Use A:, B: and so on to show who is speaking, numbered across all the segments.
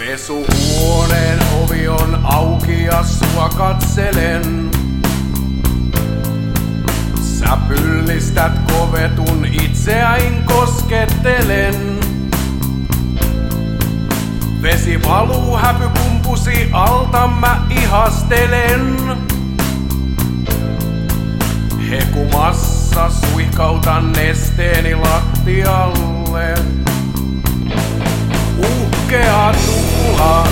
A: Pesuhuoneen ovi on auki ja sua katselen. Sä pyllistät kovetun, itseäin koskettelen. Vesi valuu häpypumpusi alta, mä ihastelen. Hekumassa suihkautan nesteeni lattialle. Uhkea tuula,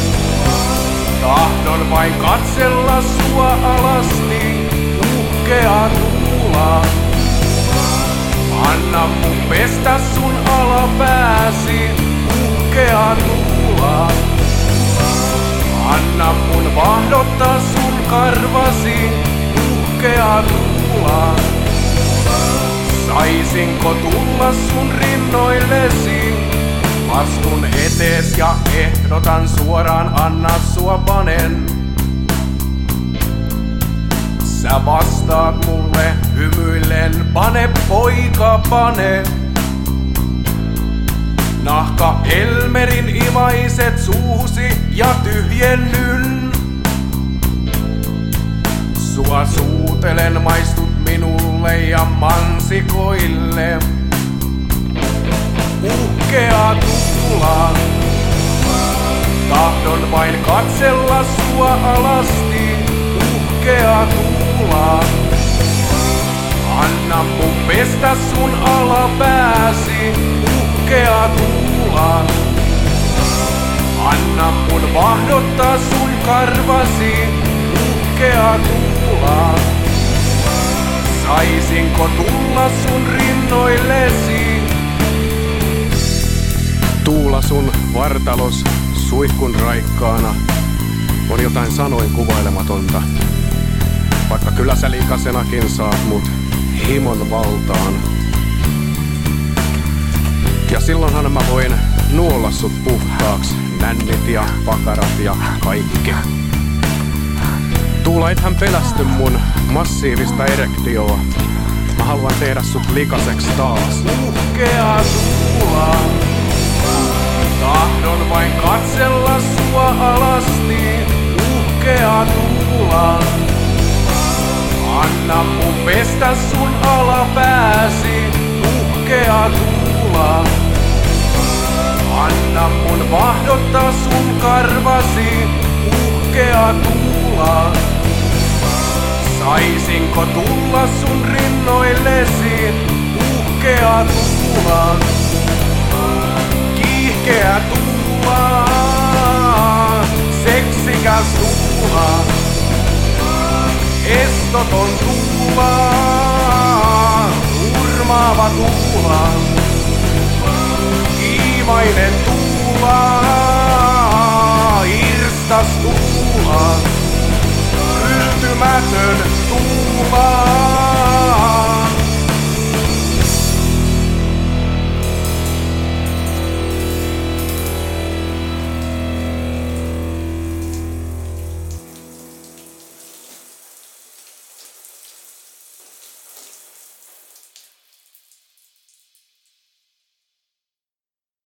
A: tahdon vain katsella sua alasti. Uhkea tuula, anna mun pestä sun alapääsi. Uhkea tuula, anna mun vahdottaa sun karvasi. Uhkea tuula, saisinko tulla sun rinnoillesi? Astun etees ja ehdotan suoraan, anna sua panen. Sä vastaat mulle hymyillen, pane poika pane. Nahka Elmerin imaiset suuhusi ja tyhjennyn. Sua suutelen, maistut minulle ja mansikoille. Uhkea tuula, tahdon vain katsella sua alasti. Uhkea tuula, anna mun pestä sun alapääsi. Uhkea tuula, anna mun vahdottaa sun karvasi. Uhkea tuula, saisinko tulla sun rinnoillesi? Tuula sun vartalos suihkun raikkaana on jotain sanoin kuvailematonta. Vaikka kyllä sä likasenakin saat mut himon valtaan. Ja silloinhan mä voin nuolla sut puhtaaksi, nännit ja pakarat ja kaikki. Tuula, ethän pelästy mun massiivista erektioa. Mä haluan tehdä sut likaseks taas. Uhkea tuula, tahdon vain katsella sua alasti. Uhkea tuula, anna mun pestä sun alapääsi. Uhkea tuula, anna mun vahdottaa sun karvasi. Uhkea tuula, saisinko tulla sun rinnoillesi? Uhkea tuula, kiihkeä tuula, seksikäs tuula, estoton tuula, urmaava tuula, kiimainen tuula, irstas tuula, yltymätön tuula.